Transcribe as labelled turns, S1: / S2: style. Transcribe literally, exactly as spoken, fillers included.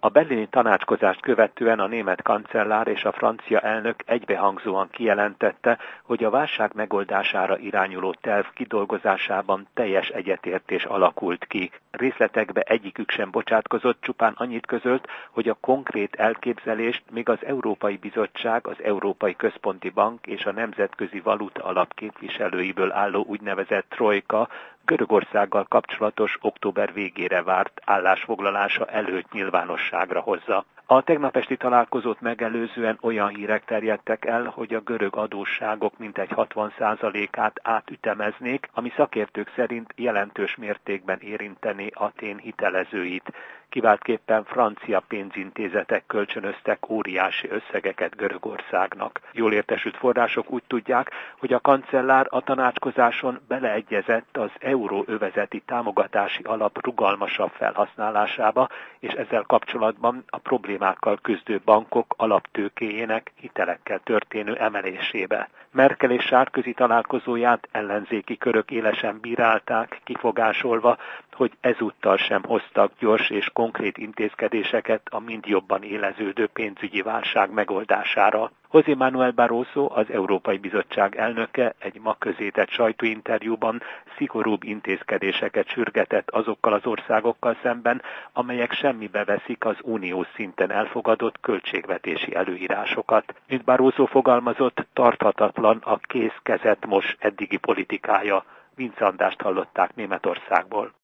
S1: A berlini tanácskozást követően a német kancellár és a francia elnök egybehangzóan kijelentette, hogy a válság megoldására irányuló terv kidolgozásában teljes egyetértés alakult ki. Részletekbe egyikük sem bocsátkozott, csupán annyit közölt, hogy a konkrét elképzelést még az Európai Bizottság, az Európai Központi Bank és a Nemzetközi Valuta Alap képviselőiből álló úgynevezett trojka Görögországgal kapcsolatos október végére várt állásfoglalása előtt nyilvánosságra hozza. A tegnap esti találkozót megelőzően olyan hírek terjedtek el, hogy a görög adósságok mintegy hatvan százalékát átütemeznék, ami szakértők szerint jelentős mértékben érinteni Athén hitelezőit. Kiváltképpen francia pénzintézetek kölcsönöztek óriási összegeket Görögországnak. Jól értesült források úgy tudják, hogy a kancellár a tanácskozáson beleegyezett az euróövezeti támogatási alap rugalmasabb felhasználásába, és ezzel kapcsolatban a problémákkal küzdő bankok alaptőkéjének hitelekkel történő emelésébe. Merkel és Sarkozy találkozóját ellenzéki körök élesen bírálták, kifogásolva, hogy ezúttal sem hoztak gyors és konkrét intézkedéseket a mind jobban éleződő pénzügyi válság megoldására. José Manuel Barroso, az Európai Bizottság elnöke egy ma közzétett sajtóinterjúban szigorúbb intézkedéseket sürgetett azokkal az országokkal szemben, amelyek semmibe veszik az uniós szinten elfogadott költségvetési előírásokat. Mint Barroso fogalmazott, tarthatatlan a kész kezet mos eddigi politikája. Vince Andrást hallották Németországból.